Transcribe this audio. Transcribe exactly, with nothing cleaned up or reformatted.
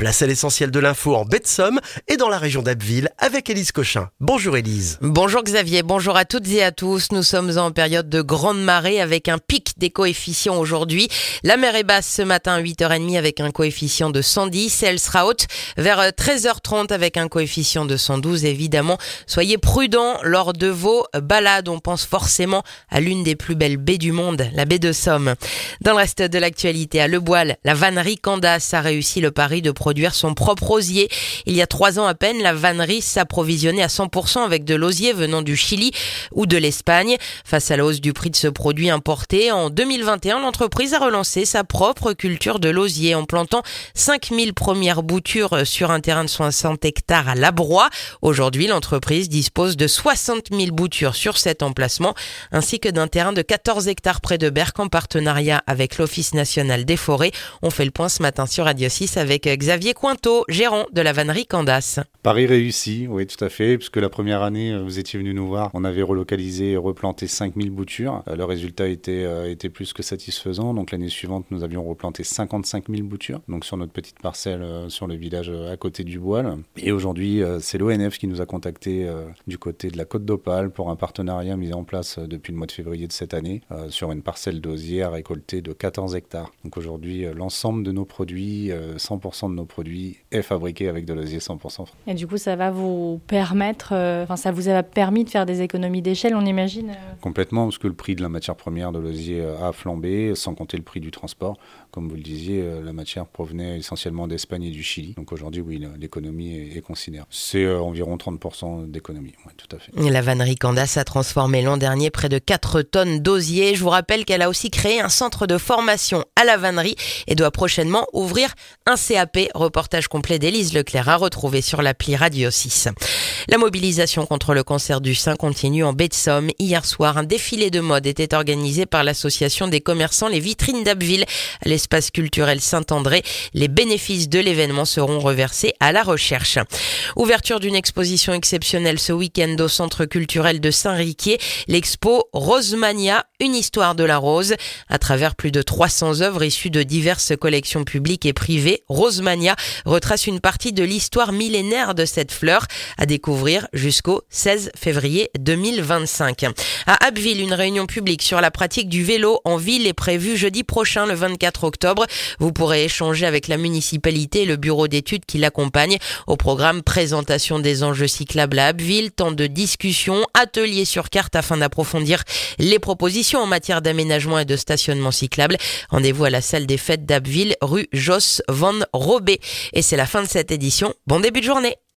Place à l'essentiel de l'info en baie de Somme et dans la région d'Abbeville avec Élise Cochin. Bonjour Élise. Bonjour Xavier, bonjour à toutes et à tous. Nous sommes en période de grande marée avec un pic des coefficients aujourd'hui. La mer est basse ce matin à huit heures trente avec un coefficient de cent dix et elle sera haute vers treize heures trente avec un coefficient de cent douze. Évidemment, soyez prudents lors de vos balades. On pense forcément à l'une des plus belles baies du monde, la baie de Somme. Dans le reste de l'actualité, à Le Boil, la vannerie Candace a réussi le pari de produire son propre osier. Il y a trois ans à peine, la vannerie s'approvisionnait à cent pour cent avec de l'osier venant du Chili ou de l'Espagne. Face à la hausse du prix de ce produit importé, en deux mille vingt et un, l'entreprise a relancé sa propre culture de l'osier en plantant cinq mille premières boutures sur un terrain de soixante hectares à Labroix. Aujourd'hui, l'entreprise dispose de soixante mille boutures sur cet emplacement, ainsi que d'un terrain de quatorze hectares près de Berck en partenariat avec l'Office national des forêts. On fait le point ce matin sur Radio six avec Xavier Cointeau, gérant de la vannerie Candace. Pari réussi, oui tout à fait, puisque la première année, vous étiez venu nous voir, on avait relocalisé et replanté cinq mille boutures. Le résultat était, euh, était plus que satisfaisant, donc l'année suivante, nous avions replanté cinquante-cinq mille boutures, donc sur notre petite parcelle, euh, sur le village euh, à côté du Boil. Et aujourd'hui, euh, c'est l'O N F qui nous a contactés euh, du côté de la Côte d'Opale pour un partenariat mis en place euh, depuis le mois de février de cette année, euh, sur une parcelle d'osier à récolter de quatorze hectares. Donc aujourd'hui, euh, l'ensemble de nos produits, euh, cent pour cent de nos produits est fabriqué avec de l'osier cent pour cent. Et du coup, ça va vous permettre, euh, enfin, ça vous a permis de faire des économies d'échelle, on imagine euh... Complètement, parce que le prix de la matière première de l'osier a flambé, sans compter le prix du transport. Comme vous le disiez, la matière provenait essentiellement d'Espagne et du Chili. Donc aujourd'hui, oui, l'économie est, est considérable. C'est euh, environ trente pour cent d'économie, oui, tout à fait. La vannerie Candace a transformé l'an dernier près de quatre tonnes d'osier. Je vous rappelle qu'elle a aussi créé un centre de formation à la vannerie et doit prochainement ouvrir un C A P. Reportage complet d'Élise Leclerc à retrouver sur l'appli Radio six. La mobilisation contre le cancer du sein continue en baie de Somme. Hier soir, un défilé de mode était organisé par l'association des commerçants Les Vitrines d'Abbeville à l'espace culturel Saint-André. Les bénéfices de l'événement seront reversés à la recherche. Ouverture d'une exposition exceptionnelle ce week-end au centre culturel de Saint-Riquier. L'expo Rosemania, une histoire de la rose. À travers plus de trois cents œuvres issues de diverses collections publiques et privées, Rosemania retrace une partie de l'histoire millénaire de cette fleur à découvrir jusqu'au seize février deux mille vingt-cinq. À Abbeville, une réunion publique sur la pratique du vélo en ville est prévue jeudi prochain, le vingt-quatre octobre. Vous pourrez échanger avec la municipalité et le bureau d'études qui l'accompagne. Au programme, présentation des enjeux cyclables à Abbeville, temps de discussion, ateliers sur carte afin d'approfondir les propositions en matière d'aménagement et de stationnement cyclable. Rendez-vous à la salle des fêtes d'Abbeville, rue Jos van Robé. Et c'est la fin de cette édition. Bon début de journée.